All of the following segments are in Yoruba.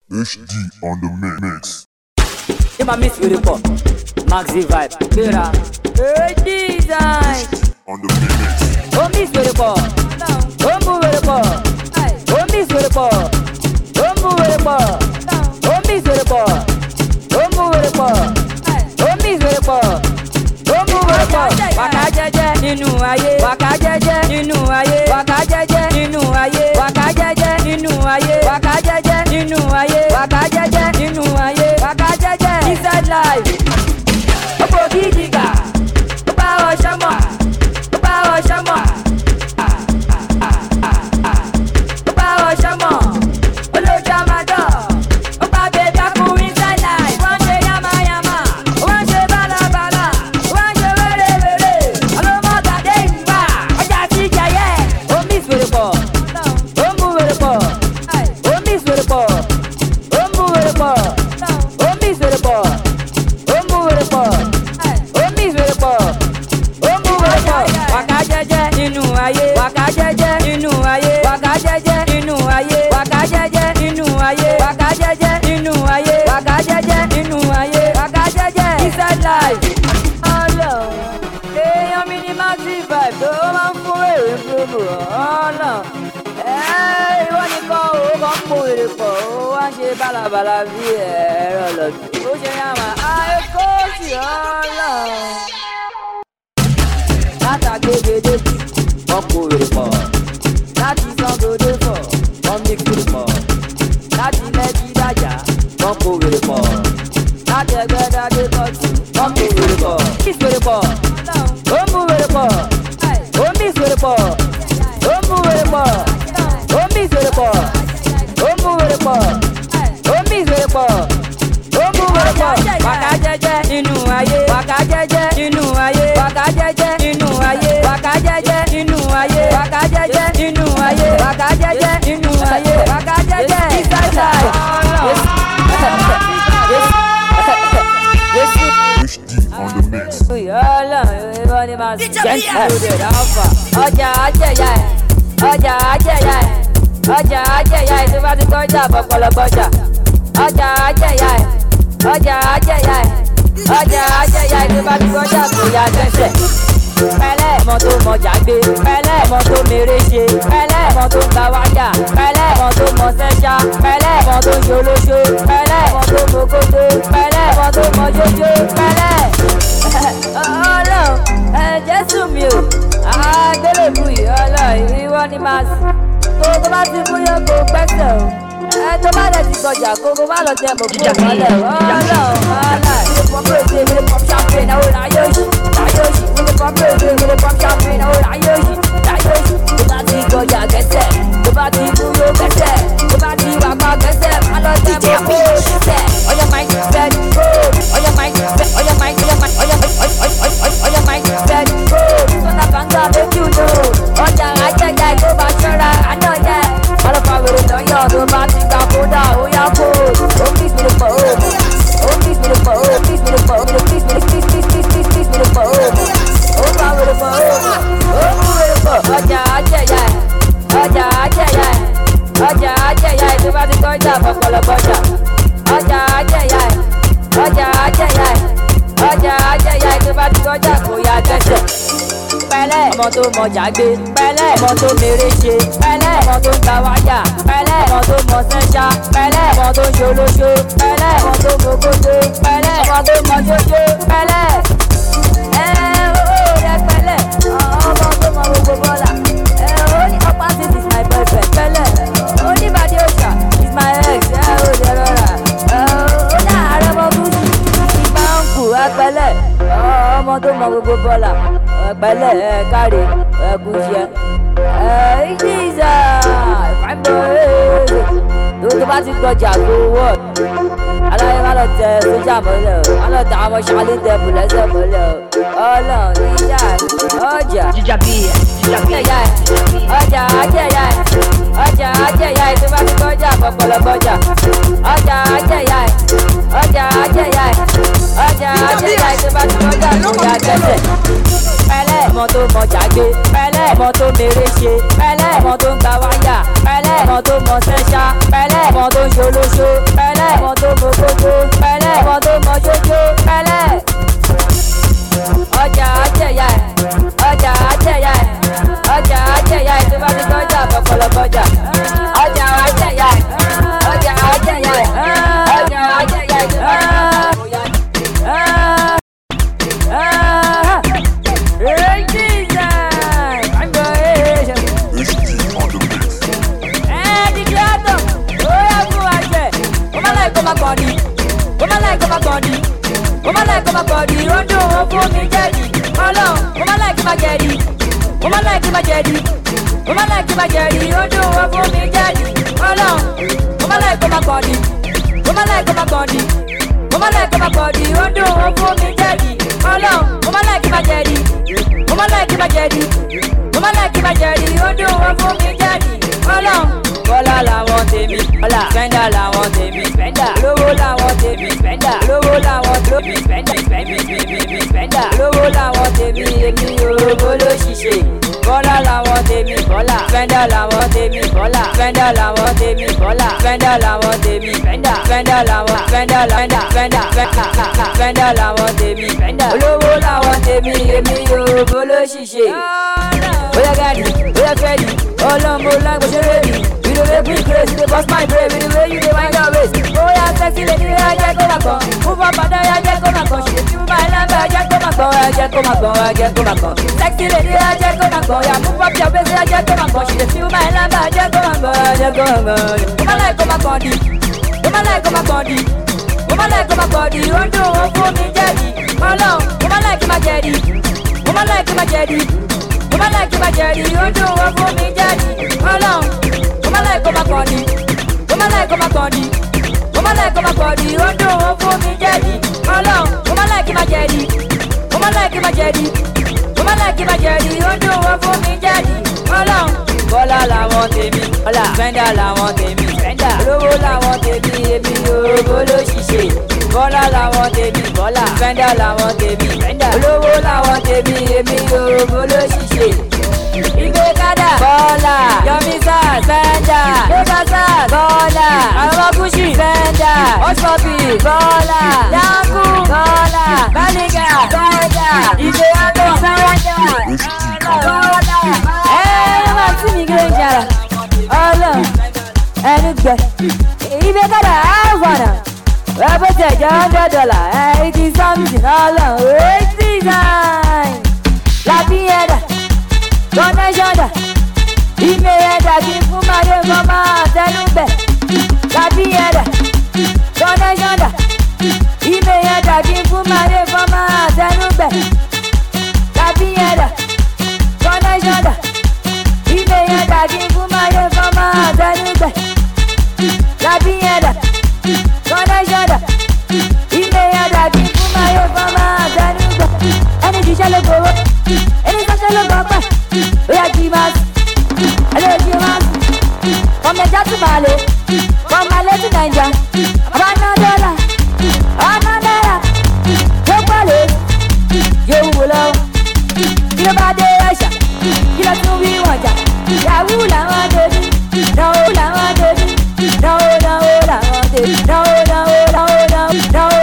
HD on the mix. In my miss with the pop, Maxi vibe, Bera, design. On the mix. Oh miss with the pop, oh move with the pop, oh miss with the pop, oh move with the pop, oh miss with the pop, oh move with the pop, oh miss with the pop, oh move with the pop. Waka jeje nínú ayé, waka jeje nínú ayé, waka jeje nínú ayé, waka jeje nínú ayé, waka jeje nínú ayé, waka jeje nínú ayé, waka jeje inside life. Opo gidiga, opa o shama, opa o shama, opa o shama, olo shama do, opa baby aku inside life. One day yama yama, one day bala bala, one day were were. Alo mo gade iwa, oja si jaye. O miss with the ball, o move with the ball, o miss with the ball, o move with the ball, o miss with the ball, o move with the ball, o miss with the ball, o move with the ball. Waka jeje nínú ayé, waka jeje nínú ayé, waka jeje nínú ayé, waka jeje nínú ayé, waka jeje nínú ayé, waka jeje nínú ayé, waka jeje inside life. Ọlọ́run èèyàn mi ní Maxi vibe tó máa ń fún èrè promo. Ọlọ́run ìwọ nìkan ò kàn ń po èrè pọ̀ ó wá ń ṣe bálabàla bí ẹ̀rọ lọ́dún. Ó ṣe yàmà àìkó sí Ọlọ́run. Látàgbégedé wọ́n po èrè pọ̀, láti Sangodé fọ̀ wọ́n mí kiri pọ̀, láti Lẹ́kí Dájà wọ́n po èrè pọ̀, láti Ẹgbẹ́dá-dé Kọ́tù wọ́n po èrè pọ̀. Miss wèrè pọ̀, ó mú wèrè pọ̀, ó miss wèrè pọ̀, ó mú wèrè pọ̀, ó miss wèrè pọ̀, ó mú wèrè pọ̀, ó miss wèrè pọ̀, ó mú wèrè pọ̀. Waka jeje nínú ayé, waka jeje nínú ayé, waka jeje nínú ayé, waka jeje nínú ayé, waka jeje nínú ayé, waka jeje nínú ayé, waka jeje inside life. HD on the mix. Ọlọ́run ìwọ ni màá sùn jẹ́ ìṣòro ìdáfà. Ọjà ajẹ́yà ẹ̀, ọjà ajẹ́yà ẹ̀, ọjà ajẹ́yà ẹ̀ tó bá ti kọjá bọ̀pọ̀lọpọ̀jà. Ọjà ajẹ́yà ẹ̀, ọjà ajẹ́yà ẹ̀, ọjà ajẹ́yà ẹ̀ tó bá ti kọjá bóyá gbẹ́sẹ̀. Pẹ̀lẹ́ ọmọ tó mọjà gbé, pẹ̀lẹ́ ọmọ tó mèrè ṣe, pẹ̀lẹ́ ọmọ tó ń gba wájà, pẹ̀lẹ́ ọmọ tó mọ sẹ́ṣà, pẹ̀lẹ́ ọmọ tó ń ṣolóṣó, pẹ̀lẹ́ ọmọ tó mọ̀kótó, pẹ̀lẹ́ ọmọ tó mọ jójó, pẹ̀lẹ́. Ọlọ́run Jésù mi ò àgbélébù yìí Ọlọ́run ìwọ ni màá sùn. Tó bá ti mú yọ kó gbẹ́sẹ̀ o. Tó bá dẹ̀ ti gbọjà kó má lọ tẹ mọ̀ fún ìmọ̀lẹ̀ o. Ọlọ́run ilé pọ́pọ́ èdè ilé pọ́p champagne àwọn láyé òṣì, láyé òṣì. Ilé pọ́pọ́ èdè ilé pọ́p champagne àwọn láyé òṣì, láyé òṣì. Tó bá ti gbọjà gẹ́sẹ̀, tó bá ti mú yọ gẹ́sẹ̀, tó bá ti wà pa gẹ́sẹ̀, má lọ tẹ mọ̀ fún ìmọ̀lẹ̀. Ọyọ máa ń fẹ́ kó, ọyọ máa ń fẹ́, ọyọ máa ń fẹ́, ọyọ máa ń fẹ́ kó. Sọ́dà bàǹgà lójú lò, ọjà ajẹ́jà ìlú bá ṣọ́ra àná yẹ. Ọlọ́pàá wèrè lọ́yọ̀ tó bá ti gbà kódà ó yá kó. Ó ń bísí mi pọ̀ ó, ó ń bísí mi pọ̀ ó, bísí mi pọ̀ ó, bísí mi pọ̀ ó. Ó ń bá wèrè pọ̀ ó, ó ń mú wèrè pọ̀. Ọjà ajẹ́jà ẹ̀, ọjà ajẹ́jà ẹ̀, ọjà ajẹ́jà ẹ̀ tó bá ti kọjá bọ̀pọ̀lọpọ̀jà. Ọjà ajẹ́jà ẹ̀, ọjà ajẹ́jà ẹ̀, ọjà ajẹ́jà ẹ̀ tó bá ti kọjá kó yá gbẹ́sẹ̀. Pẹ̀lẹ́ ọmọ tó mọjà gbé, pẹ̀lẹ́ ọmọ tó mèrè ṣe, pẹ̀lẹ́ ọmọ tó ń gba wájà, pẹ̀lẹ́ ọmọ tó mọ sẹ́ṣà, pẹ̀lẹ́ ọmọ tó ń ṣolóṣó, pẹ̀lẹ́ ọmọ tó mọ̀kótó, pẹ̀lẹ́ ọmọ tó mọ jójó, pẹ̀lẹ́. Rẹ pẹ̀lẹ́ ọmọ tó mọ gbogbo bọ́là. Ó ní opposite is my boyfriend, pẹ̀lẹ́. Ó ní bàdí òṣà is my ex, ó lè rọra. Ó ní ààrẹ mọ gúúsù, ìgbà ń kù ẹpẹ̀lẹ́. Ọmọ tó mọ gbogbo bọ́là. Pẹ̀lẹ́ káre ẹkùnṣẹ ìdíjà ìfàmìlẹ tó bá ti gbọjà kó wọ aláyé má lọ tẹ sójà mọ́lẹ̀ o má lọ tẹ àwọn ṣáálí tẹ bùlẹ́sẹ̀ mọ́lẹ̀ o Ọlọ́run ìyá ọjà jíjà bí ẹ̀yà ẹ̀ ọjà ajẹ́yà ẹ̀ ọjà ajẹ́yà ẹ̀ tó bá ti gbọjà pọ̀pọ̀lọpọ̀jà ọjà ajẹ́yà ẹ̀ ọjà ajẹ́yà ẹ̀ ọjà ajẹ́yà ẹ̀ tó bá ti gbọjà kó yá gbẹ́sẹ̀. Pẹ̀lẹ́ ọmọ tó mọjà gbé, pẹ̀lẹ́ ọmọ tó mèrè ṣe, pẹ̀lẹ́ ọmọ tó ń gba wáyà, pẹ̀lẹ́ ọmọ tó mọ sẹ́ṣà, pẹ̀lẹ́ ọmọ tó ń ṣolóṣó, pẹ̀lẹ́. pẹ̀lẹ́ ọmọ tó mọ kókó pẹ̀lẹ́ ọmọ tó mọ jójó pẹ̀lẹ́. ọjà àjẹyà ẹ̀ ọjà àjẹyà ẹ̀ ọjà àjẹyà ẹ̀ tó bá ti kọjá bọ̀kọ̀lọ̀kọjà. ọjà àjẹyà ẹ̀ ọjà àjẹyà ẹ̀ ọjà àjẹyà ẹ̀ tó bá ti kọjá. Bọ́lá làwọn tèmi, bọ́lá spẹ́ndà làwọn tèmi, spẹ́ndà lówó làwọn tèmi, spẹ́ndà lówó làwọn tèmi, spẹ́ndà lówó làwọn tèmi, èmi òròbó ló ṣiṣẹ́. Bọ́lá làwọn tèmi, bọ́lá spẹ́ndà làwọn tèmi, bọ́lá spẹ́ndà làwọn tèmi, bọ́lá spẹ́ndà làwọn tèmi, spẹ́ndà làwọn spẹ́ndà làwọn tèmi, spẹ́ndà olówó làwọn tèmi, èmi òròbó ló ṣiṣẹ́. Oya gadi, oya fẹ́ẹ̀dì, ọlọ́mọ lágbo ṣe rẹ́ẹ̀dì. You dey make me crazy, dey burst my brain with the way you dey wind your waist. Oya sexy lady, oya jẹ́ kó máa kàn. Move up and down, oya jẹ́ kó máa kàn. She dey feel my lamba, oya jẹ́ kó máa kàn. Oya jẹ́ kó máa kàn, oya jẹ́ kó máa kàn. Sexy lady, oya jẹ́ kó máa kàn. Oya move up your waist, oya jẹ́ kó máa kàn. She dey feel my lamba, oya jẹ́ kó máa kàn. Oya jẹ́ kó máa kàn. Woman like kó máa kàn di, woman like kó máa kàn di, woman like kó máa kàn di. Ó ń dùn ó fún mi jẹ́di, ọlọ́run. Woman like máa jẹ́di, woman like máa jẹ́di. Woman like my jelly, you do one for me jelly. Alone. Woman like my body. Woman like my body. Woman like my body, you do one for me jelly. Alone. Woman like my jelly. Woman like my jelly. Woman like my jelly, you do one for me jelly. Alone. Bọ́lá làwọn tèmi, bọ́lá spẹ́ndà làwọn tèmi, spẹ́ndà olówó làwọn tèmi, èmi òròbó ló ṣiṣẹ́. Bọ́lá làwọn tèmi, bọ́lá spẹ́ndà làwọn tèmi, spẹ́ndà olówó làwọn tèmi, èmi òròbó ló ṣiṣẹ́. Igbe kada bọ́lá, Yomi Sars spẹ́ndà, Eba Sars bọ́lá, àwọn Kúṣì spẹ́ndà, Ọ̀ṣọ́bì bọ́lá, Yanku bọ́lá, Baniga spẹ́ndà, Igbe Ago spẹ́ndà, bọ́lá. See me going jara, Allah, and it's good. Even got a wanna. Robert $100, $80 something, Allah, it's design. La pieda, Dona Janda, Imeeda, Kifuma, Mama, Tanube. La pieda, Dona Janda, Imeeda, Kifuma, Mama, Tanube. La pieda, Dona Janda. Imeeda kifuma ye fama tanube. La pieda, Dona Janda. Imeeda kifuma ye fama tanube. Any disha lo go, any disha lo go pa. Oya jimas, hello jimas. From Niger to Mali, from Mali to Niger. Abana dollar, abana naira. Yo pale, yo wulo. Yo bade asha, kila tun wi wanja. Yahoo làwọn tèmi, náwó làwọn tèmi, náwó làwọn tèmi, náwó làwọn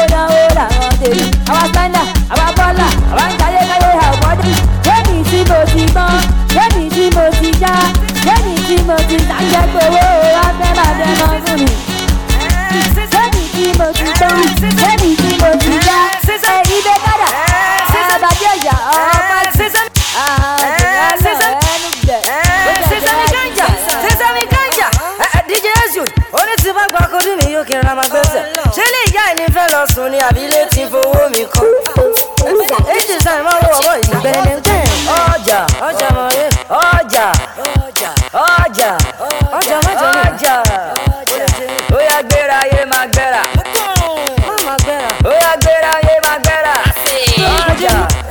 tèmi. Àwa spẹ́ndà, àwa bọ́là, àwa ń jayé káyé àwọ̀dé. Lẹ́mi tí mo ti gbọ́n, lẹ́mi tí mo ti já, lẹ́mi tí mo ti ṣàjẹ́ gbowó, wá fẹ́ máa dẹ́nà fún mi. Lẹ́mi tí mo ti gbọ́n, lẹ́mi tí mo ti já, ibẹ̀ kádà, àbájẹ́ ìyá ọ̀pá ti. Ṣé lè yá ẹni fẹ́ lọ sùn ní àbílẹ̀ tí fowó mi kọ́? Èjì sáà máa lọ wọ́ ìbẹ̀rẹ̀ tẹ̀. Ọjà mọ̀rẹ́, ọjà mọ́jọ ní ọjà. Ó yá gbéra ayé máa gbéra. Ó yá gbéra ayé máa gbéra. Ọjà.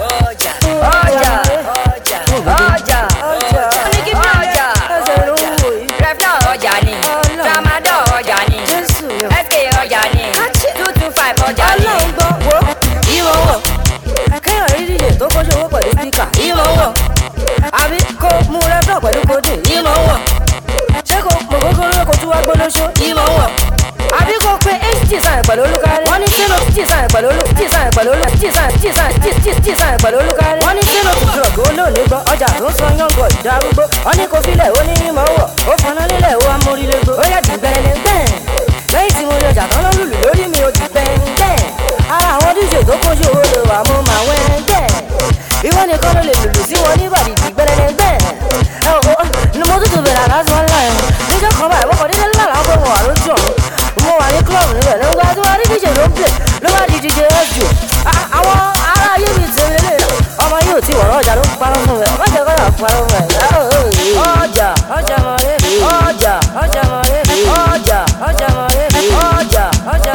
Rẹ́fúnà ọjà ni, Tramadol ọjà ni, SK ọjà ni, 225 ọjà ni. Ìwọ̀n wọ̀, kéèyàn rí díje tó kọ́ṣẹ́ owó pẹ̀lú spíkà. Ìwọ̀n wọ̀, àbí kó mú rẹ́fúnà pẹ̀lú kódì. Ìwọ̀n wọ̀, ṣé kò mọ̀ kókóró kó tún wá gbólóṣó. Ìwọ̀n wọ̀, àbí kó pe HD tíṣàn pẹ̀lú olúkárí. wọ́n ní sínú tíṣàn pẹ̀lú tíṣàn pẹ̀lú tíṣàn pẹ̀lú olúkárí. wọ́n ní sínú tùtùrọ̀gì olóòlé gbọ́ ọjà tó ń sọ yọ̀ǹgọ̀ ìdarúgbó. wọ́n ní kò filẹ̀ ó ní mímọ́ wọ̀ ó fọná nílẹ̀ ó amórílégbó. ó yẹ dìgbẹ́lẹ́ gbẹ́n lẹ́yìn tí mo lè jà tán lọ́lùlù lórí mi ò dìgbẹ́n ara àwọn díje tó kójú owó lè wà mo mà wẹ́ńgẹ́ ìwọ nìkan ló lè lùlù sí wọn níbàdí dìgbẹ́lẹ́ gbẹ́n ni mo tún bẹ̀rẹ̀ àlásù wọn láyé níjọ́ kan báyìí wọ́n kọ́ nílẹ̀ lára pé mo wà lójú ọ̀run mo wà ní club níbẹ̀ nígbà tí wọ́n rí díje ló ń play ló bá di díje ẹ̀jù àwọn ará ayé mi ti rí lè ọmọ yóò ti wọ̀rọ̀ ọjà ló ń parọ́ fún mi ọmọ jẹ́ kọ́yà parọ́ fún mi ọjà mọ̀rẹ́ ọjà mọ̀rẹ́ ọjà mọ̀rẹ́ ọjà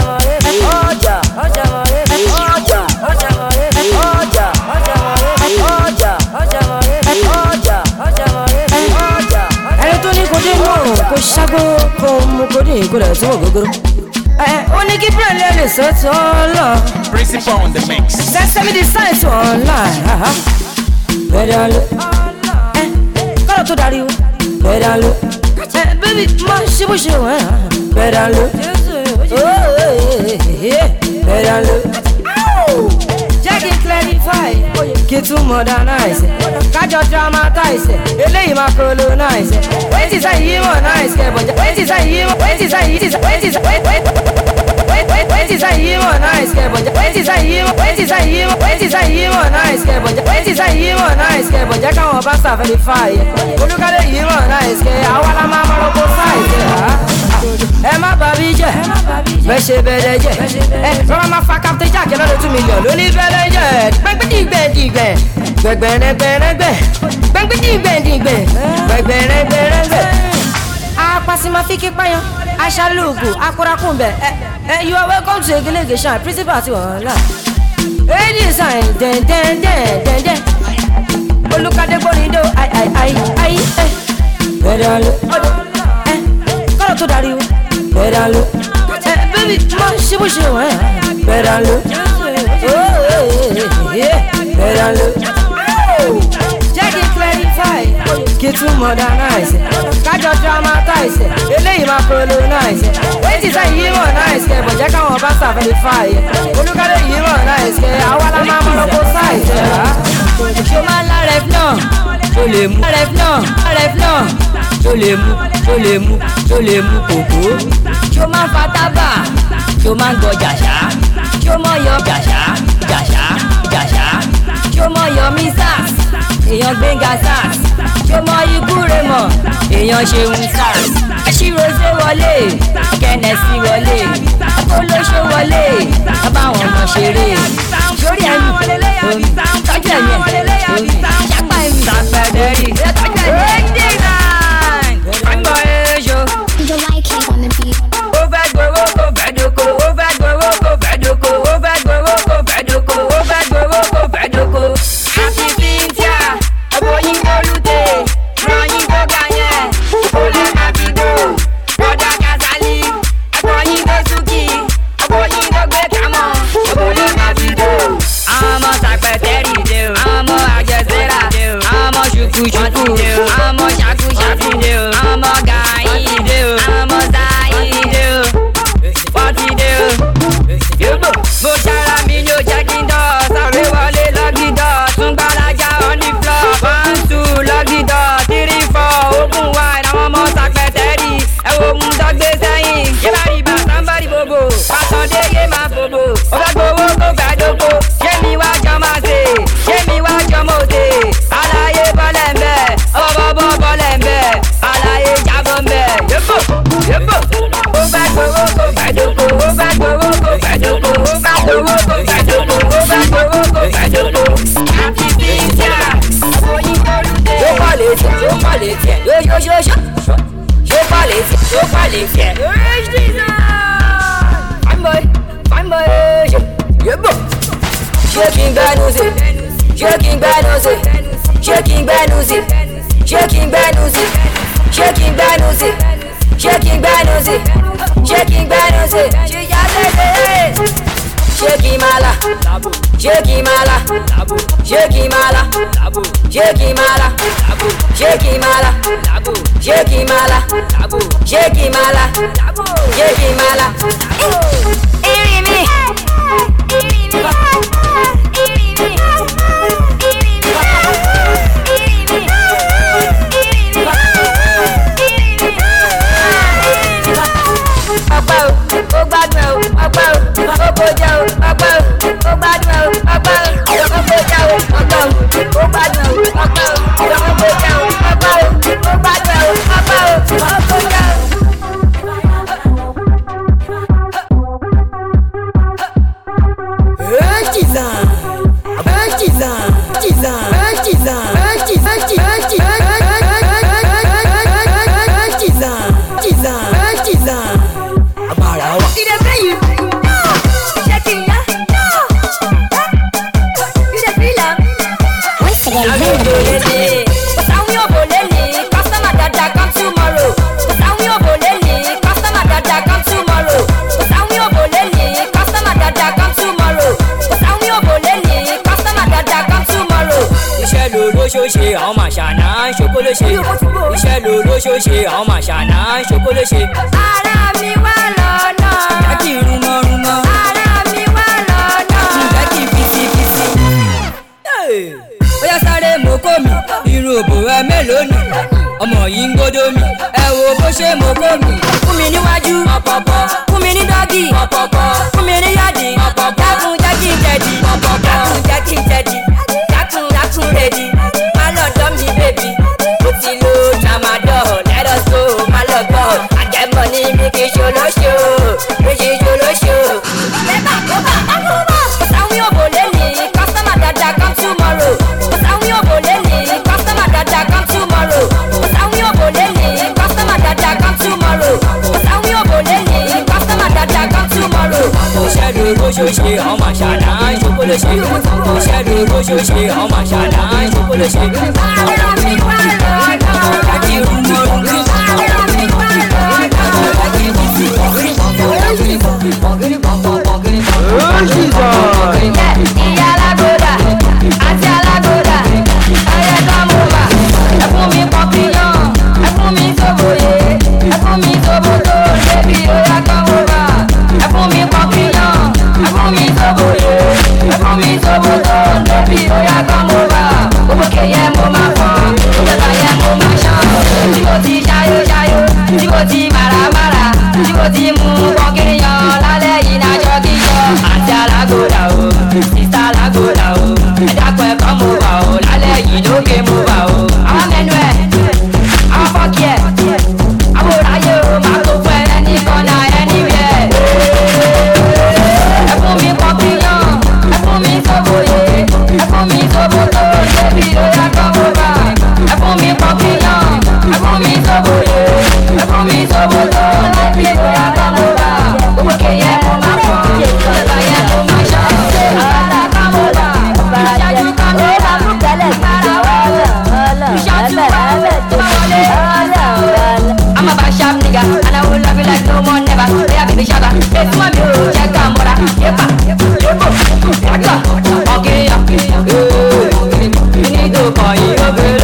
ẹni tó ní kò dé mọ̀rùn kò ṣàgbó kò mú kò dé kò lẹ̀ tó wọ̀ gógóró. ó ní kí pẹ̀lẹ́ lè sọ́tọ̀ ọ̀la. Principal on the mix. Sesame design to online. Bẹ́ẹ̀ ló. Kọ́lọ̀ tó darí o. Bẹ́ẹ̀ ló. Bébí má ṣe bó ṣe wọ́n. Bẹ́ẹ̀ ló. Bẹ́ẹ̀ ló. Jẹ́ kí n clarify. Kí tún modernize. Kájọ dramatize. Eléyìí máa colonize. Wetin sẹ́yìn yìí mọ̀ nice kẹ́ bọ̀jà. Wetin sẹ́yìn yìí mọ̀ nice kẹ́ bọ̀jà. Wetin sẹ́yìn yìí mọ̀ nice kẹ́ bọ̀jà. Wetin sẹ́yìn yìí mọ̀ nice kẹ́ bọ̀jà káwọn bá sàfẹ́lify. Olúkadé yìí mọ̀ nice kẹ́ àwa la máa mọ̀rọ̀ kó sáìsì. Ẹ má bàbí jẹ́ bẹ́ẹ̀ ṣe bẹ̀rẹ̀ jẹ́. Rọ́bà máa fa Captain Jack lọ́dọ̀ 2 million lóní bẹ̀rẹ̀ jẹ́. Gbẹ̀gbẹ̀dìgbẹ̀dìgbẹ̀ gbẹ̀gbẹ̀rẹ̀gbẹ̀rẹ̀gbẹ̀ gbẹ̀gbẹ̀dìgbẹ̀dìgbẹ̀ gbẹ̀gbẹ̀rẹ̀gbẹ̀rẹ̀gbẹ̀. Apasima fiki payan aṣalugu akurakunbẹ you are welcome to Egelege Shine principal ti wọn la. Èdè sign dẹ́ndẹ́ndẹ́ndẹ́ndẹ́ olùkàdé gbóríndó ayi bẹ́ẹ̀ ló kọ́lọ̀ tó darí o bẹ́ẹ̀ ló bébí má ṣe bó ṣe wọ́n bẹ́ẹ̀ ló bẹ́ẹ̀ ló. Jẹ́ kí n clarify kí tún modernize kájọ dramatize eléyìí máa colonize. Wetin sẹ́yìn yìí mọ̀ nice kẹ́ bọ̀jẹ́ káwọn bá sàfẹ́lify. Olúkadé yìí mọ̀ nice kẹ́ àwa la máa mọ̀ lọ́kọ́ sáìsì. Ṣé o máa ń lá ref náà? Ṣo lè mú ref náà? Ṣo lè mú kòkó? Ṣo máa ń fa tábà? Ṣo máa ń gbọ́ jàṣà? Ṣo mọ̀ yọ jàṣà? Ṣo mọ̀ yọ mísàs? Èèyàn Gbénga sars. Ṣo mọ̀ ikú rẹ̀ mọ̀? Èèyàn Ṣeun sars. Ṣíròṣe wọlé, Kẹ́nẹ́sì wọlé, Olóṣó wọlé, báwọn ọmọ ṣeré. Sórí ẹ̀mí, omi, tọ́jú ẹ̀mí ẹ̀, omi, ṣàpá ẹ̀mí, sàpẹ̀dẹ̀rì, tọ́jú ẹ̀mí ẹ̀. Àgbọ̀ èso. Ó fẹ́ gbowó kó fẹ́ doko, ó fẹ́ gbowó kó fẹ́ doko, ó fẹ́ gbowó kó fẹ́ doko, ó fẹ́ gbowó kó fẹ́ doko. Àti Cynthia, ọ̀pọ̀ yín kó lùtè, ràn yín kó ga yẹn, kó lè má fi dò. Ọ̀dà Kasali, ọ̀pọ̀ yín kó Suki, ọ̀pọ̀ yín kó gbé kámọ́, kó lè má fi dò. Àwọn ọmọ sàpẹ̀tẹ́rì dé o, àwọn ọmọ àjẹsára dé o, àwọn ọmọ ṣùkúṣùkú dé o, àwọn ọmọ ṣàkúṣàkú dé o, àwọn ọmọ gàáyì dé o, àwọn ọmọ sáyì dé o, wọ́n ti dé o. Yóò mo ṣara mi ló jẹ́ kí n dọ̀, sáré wọlé lọ́gídọ̀, tún gbàlájà on the floor, 1 2 lọ́gídọ̀, 3 4 open wide, àwọn ọmọ sàpẹ̀tẹ́rì, ẹ wo mú dọ́gbé sẹ́yìn, yẹ́bà rí bá sáńbàrì bòbò, pàtàndé yé máa bòbò, ó fẹ́ gbowó kó fẹ́ dóko, ṣé mi wá jọ máa ṣe, ṣé mi wá jọ mọ̀ ṣe, aláyé bọ́lẹ̀ ń bẹ̀, ọ̀bọ̀bọ̀ bọ́lẹ̀ ń bẹ̀, aláyé jábọ̀ ń bẹ̀, yébò, ó fẹ́ gbowó kó fẹ́ dóko, ó fẹ́ gbowó kó fẹ́ dóko, ó fẹ́ gbowó kó fẹ́ dóko, ó fẹ́ gbowó kó fẹ́ dóko, àti Cynthia, àbòyìn olùdé. Ó pọ̀ létí, ó pọ̀ létí ẹ̀, yóyóyóyó, ó pọ̀ létí, ó pọ̀ létí ẹ̀. Fine boy, yébò. Ṣé kí n gbẹ́nu sí? Ṣé kí n gbẹ́nu sí? Ṣé kí n gbẹ́nu sí? Ṣé kí n gbẹ́nu sí? Ṣé kí n gbẹ́nu sí? Ṣé kí n gbẹ́nu sí? Ṣé kí n gbẹ́nu sí? Ṣé yá lẹ́lẹ́? Ṣé kí n máa la? Ṣé kí n máa la? Ṣé kí n máa la? Ṣé kí n máa la? Ṣé kí n máa la? Ṣé kí n máa la? Ṣé kí n máa la? Ṣé kí n máa la? lóṣooṣe àwọn màṣàná ṣokólóṣe iṣẹ́ ló lóṣooṣe àwọn màṣàná ṣokólóṣe. ara mi wà lọ́nà. jẹ́ kí rumọ́rumọ́. ara mi wà lọ́nà. jẹ́ kí fisifisi. bóyá sáré mọ́kó mi irun òbò ẹ mélòó ni ọmọ yìí ń gbódó mi ẹ wo bó ṣe mọ́kó mi. fún mi níwájú ọ̀pọ̀pọ̀ fún mi ní dọ́gì ọ̀pọ̀pọ̀ fún mi ní yáàdì ọ̀pọ̀pọ̀ dákun jẹ́ kí n jẹ̀dí ọ̀pọ̀pọ̀ dákun jẹ́ kí n jẹ̀dí dákun rẹ̀dí má lọ dọ́ mi bèbí mo ti lo tramadol let us go má lọ gbọ́ àjẹmọ́ ní mi kì í ṣolóṣo mi kì í ṣolóṣo. bébà bébà bákúbà kò sáwọn yóò bò lẹ́nìí customer dada come tomorrow kò sáwọn yóò bò lẹ́nìí customer dada come tomorrow kò sáwọn yóò bò lẹ́nìí customer dada come tomorrow kò sáwọn yóò bò lẹ́nìí customer dada come tomorrow. kò ṣẹ́dù lóṣooṣe àwọn màṣàná ṣokólóṣe kò ṣẹ́dù lóṣooṣe àwọn màṣàná ṣokólóṣe. ara mi wà lọ́nà. kájí rumọ́rumọ́. ara mi wà lọ́nà. kájí bísí. ìyá alágbódà àti alágbódà ẹyẹ kọ́mọ́bà ẹ fún mi pọ́píyàn ẹ fún mi sóbòye ẹ fún mi sóbòtò débi óyá kọ́mọ́bà ẹ fún mi pọ́píyàn ẹ fún mi sóbòye ẹ fún mi sóbòtò débi óyá kọ́mọ́bà gbogbo kẹyẹ mo máa fọ́n gbogbo yẹ mo máa ṣan tí mo ti ṣayó ṣayó tí mo ti màràmàrà tí mo ti mú pọ́kíyàn lálẹ́ yìí náà ṣọ́kíyọ àti alágbódà o sísá alágbódà o ẹ̀dàpọ̀ ẹ̀kọ́ mo wà o lálẹ́ yìí lókè mo wà o. àwọn mẹ́nu ẹ̀ àwọn fọ́ọ̀kì ẹ̀ àwọn òráyè o máa tó fún ẹ ní kọ́nà ẹni rẹ̀. ẹ fún mi pọ́píyàn ẹ fún mi sóbòye ẹ fún mi sóbòtò débi lóyá kọ́ mo bá ẹ fún mi pọ́píyàn ẹ fún mi sóbòye ẹ fún mi sóbòtò débi lóyá kọ́ mo bá gbogbo kẹyẹ mo máa fọ́ gbogbo yẹ mo máa ṣọ́ ọ̀rọ̀ kọ́ mo bá ìṣáájú kọ́ mo bá ara wọlé ìṣáájú wọlé tó wọlé. I'm a bad sharp nigga and I will love you like no more never. They have baby shabba, it's my music, check out mora. Yepa, yepo, yaka, okay, you need to buy your girl.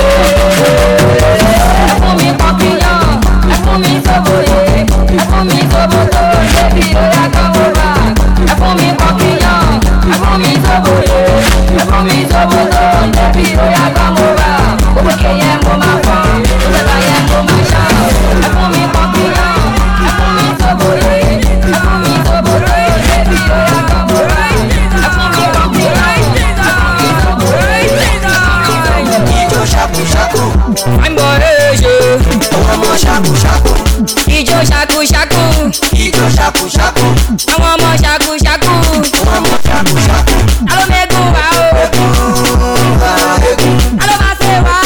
ẹ fún mi pọ́píyàn ẹ fún mi sóbòye ẹ fún mi sóbòtò débi óyá kọ́mọ́bà ẹ fún mi pọ́píyàn ẹ fún mi sóbòye ẹ fún mi sóbòtò débi óyá kọ́mọ́bà gbogbo kẹyẹ mo máa fọ́n gbogbo yẹ mo máa ṣan ẹ fún mi pọ́píyàn ẹ fún mi sóbòye ẹ fún mi sóbòtò débi óyá kọ́mọ́bà ẹ fún mi pọ́píyàn ẹ fún mi sóbòye. Ijó ṣaku ṣaku, I'm Borejo. ọmọ ṣaku ṣaku, Ijó ṣaku ṣaku. ijó ṣaku ṣaku, Àwọn ọmọ ṣaku ṣaku. ọmọ ṣaku ṣaku. Alo mẹ́gun wá o. Alo máa ṣe wá.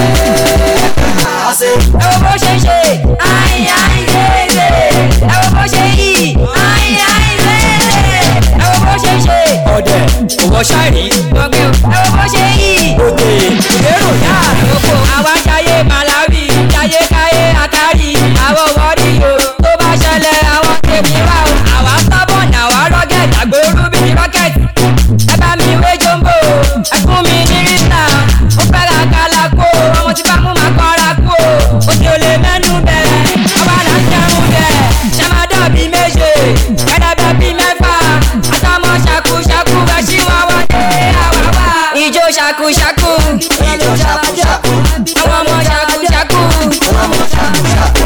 Ase, Ẹ wo bó ṣe ṣe. Ayi ayi léle. Ẹ wo bó ṣe yí. Ayi ayi léle. Ẹ wo bó ṣe ṣe. ọ̀dẹ̀ òwò ṣáìrí Gbọ̀ngbẹ̀ o. Ẹ wo bó ṣe yí. òde ìlérò yá Oko àwa ṣayé Malawi. Ṣayé káyé Akari. Àwọn wọ́ọ̀dì o. Tó bá ṣẹlẹ̀ àwọn tèmi wá o. Àwa sábọ̀ náà wá rọ́gẹ̀dì àgbòrú bí ní rọ́kẹ̀tì. Ẹ bá mi wé jombo. Ẹ fún mi ní rítà. Ó fẹ́ ra kálá kó. Ọmọ tí bá mú máa kọ́ra kú o. Ó ti ò lè mẹ́nu bẹ̀rẹ̀. Ọba náà jẹun bẹ̀. Ṣé máa dàbí méje? Ẹ̀dàbẹ̀ bí mẹ́fà. Àtọmọ ṣàkúṣàkú bẹ̀ ṣí wọn wọlé àwa wá. Ijó ṣàkúṣàkú. ijó ṣaku ṣaku, Àwọn ọmọ ṣàkúṣàkú. ọmọ ṣaku ṣaku.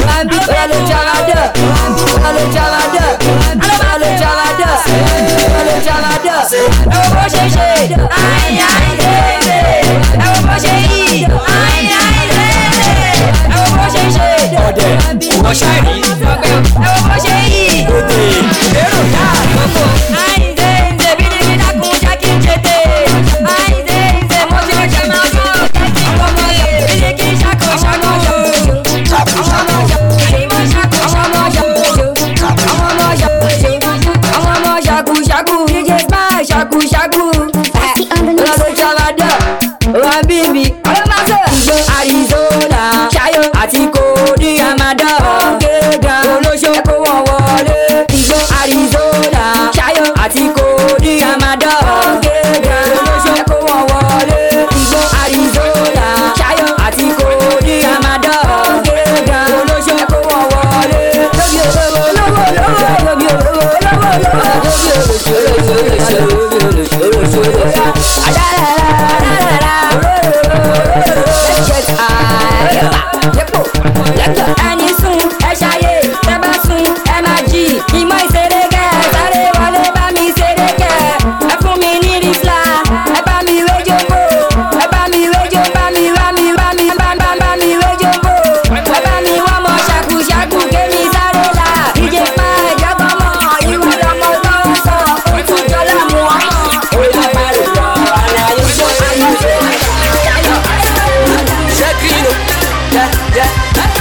Ẹ wo bó ṣe ṣe. Ayi ayi léle. Ẹ wo bó ṣe yí. Ayi ayi léle. Ẹ wo bó ṣe ṣe. ọ̀dẹ̀ òwò ṣáìrí Gbọ̀ngbẹ̀ o. Ẹ wo bó ṣe yí. òde ìlérò yá Gbogbo ayi ṣe ń ṣe bí níbi dákun jẹ́ kí n ṣe tè. Ayi ṣe ń ṣe mo ti ṣe máa tó jẹ́ kí n kọ́mọ yẹ. Bí ní kí n ṣàkó ṣàkó. Ṣaku ṣaku, Ẹ̀yin mọ̀ ṣàkó ṣàkó. Àwọn ọmọ ṣàkó ṣàkó. DJ Smile ṣàkó ṣàkó. Ọlọ́dún ṣàlàdà. Wọ́n bíbí. Ìjọ Arizona. Ṣayọ àti Kòdí Amada. Gẹ́gà olóṣó kó wọ́n wọlé. Ìjọ Arizona. Ṣayọ àti Kòdí Amada. Gẹ́gà olóṣó kó wọ́n wọlé. Ìjọ Arizona. Ẹni sùn ẹ ṣayé tẹ́ bá sùn ẹ máa jí ìmọ̀ ìṣeré kẹ́ sáré wọlé bá mi ṣeré kẹ́ ẹ fún mi ní rìflà ẹ bá mi wéjò bò ẹ bá mi wéjò bá mi wéjò bò ẹ bá mi wọ́n mọ ṣàkúṣàkú kémi sáré là ìjẹ́ pa ẹ̀jẹ̀ kan mọ́ ìwọ lọ́mọ tó ń sọ ojú jọlá mu ọmọ òyà parí lọ àlàyé ṣe ayé ṣe Shakiro, yeah, yeah.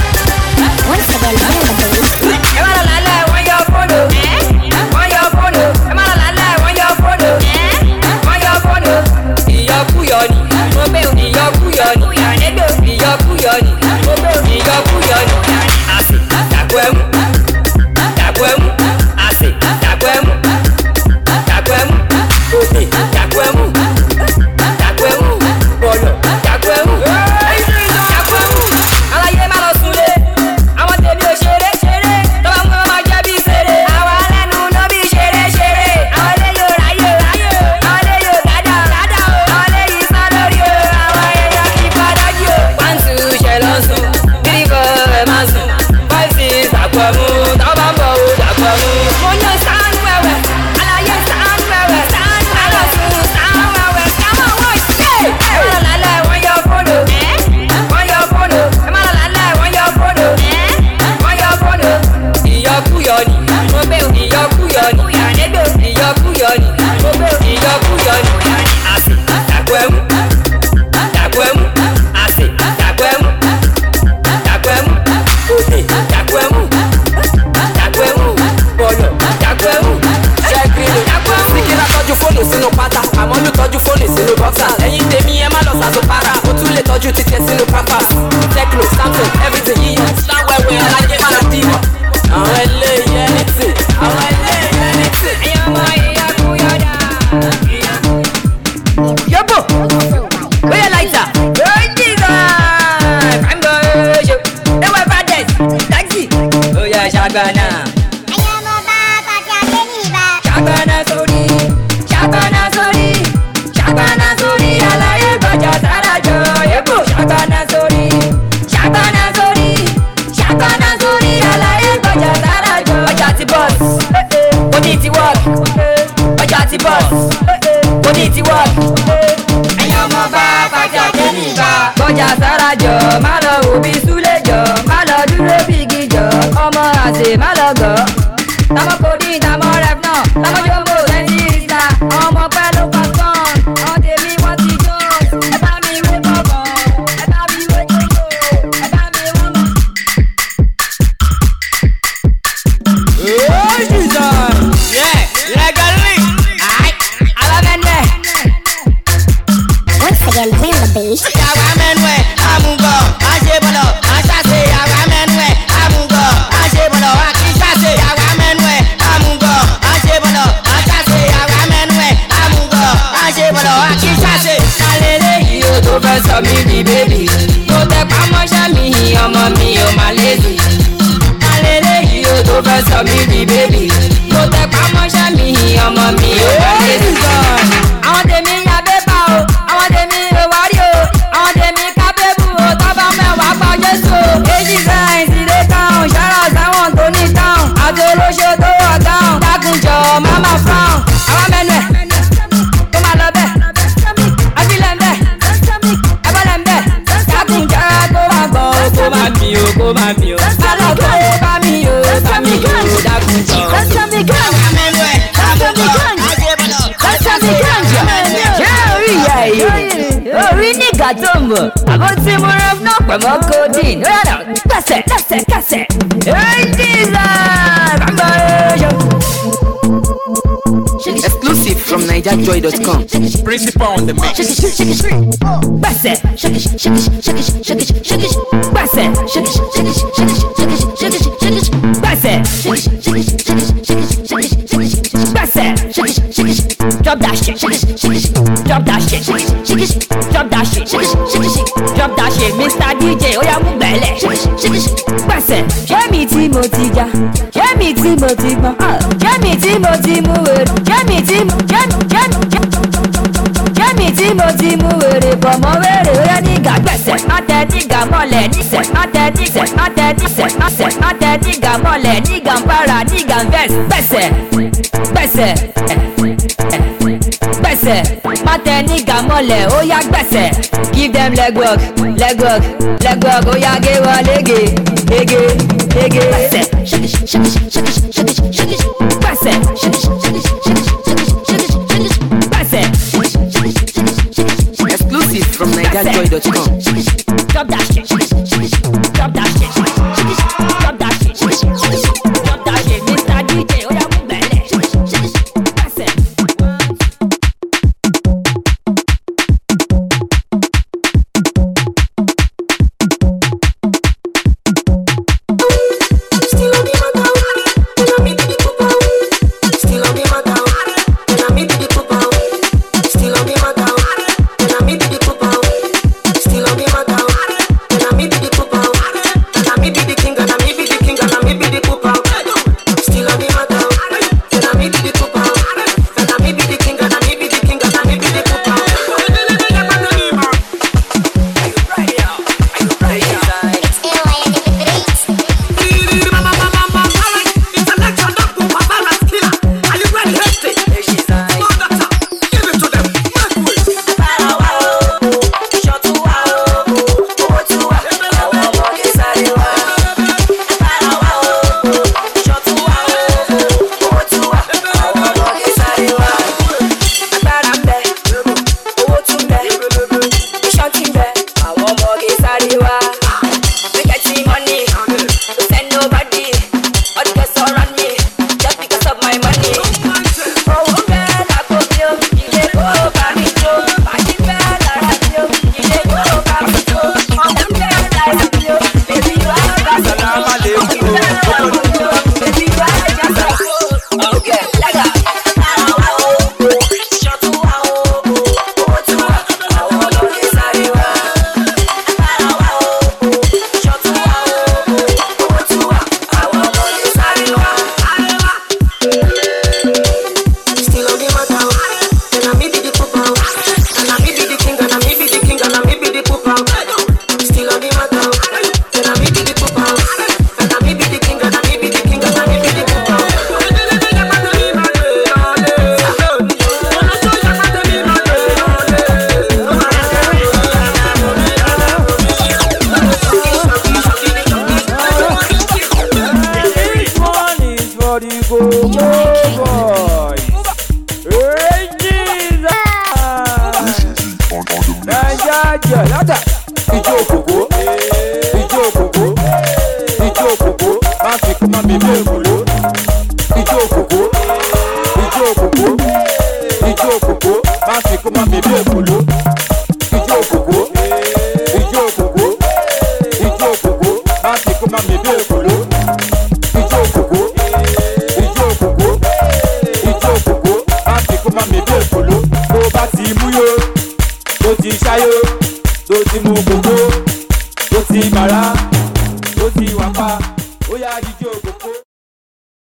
Exclusive from NigerJoy.com. Principal on the mix. Drop that shit. Drop that shit. Drop that shit. Drop that shit. Mr. DJ, oh yeah, move belly. Gbẹ̀sẹ̀, ṣé mi tí mo ti já ṣé mi tí mo ti gbọ́n ṣé mi tí mo ti mú wèrè ṣé mi tí mo ti mú wèrè bọ̀ mọ́ wèrè ó yẹ nígà gbẹ̀sẹ̀ má tẹ nígà mọ́lẹ̀ níṣẹ̀ má tẹ níṣẹ̀ má tẹ níṣẹ̀ má tẹ nígà mọ́lẹ̀ nígà ń para nígà ń gbẹ̀sẹ̀ má tẹ nígà mọ́lẹ̀ ó yá gbẹ̀sẹ̀ give them leg work ó yá gé wọlé gé gbẹ̀sẹ̀ Exclusive from NigerJoy.com. Drop that shit. Drop that shit. Drop that shit. Drop that shit. Mr. DJ, oh yeah, move belly. That's it. Still on the matter, and I me be the papa. Still on the matter, and I me be the papa. Still on the matter, and I me be the papa. Still on the matter, and I me be the papa. And I me be the king, and I me be the king, and I me be the papa. Still on the matter, and I me be the papa. And I me be the king, and I me be the king, and I me be the papa. Ijó òkòkò, má fi kó má bèbí èkó ló.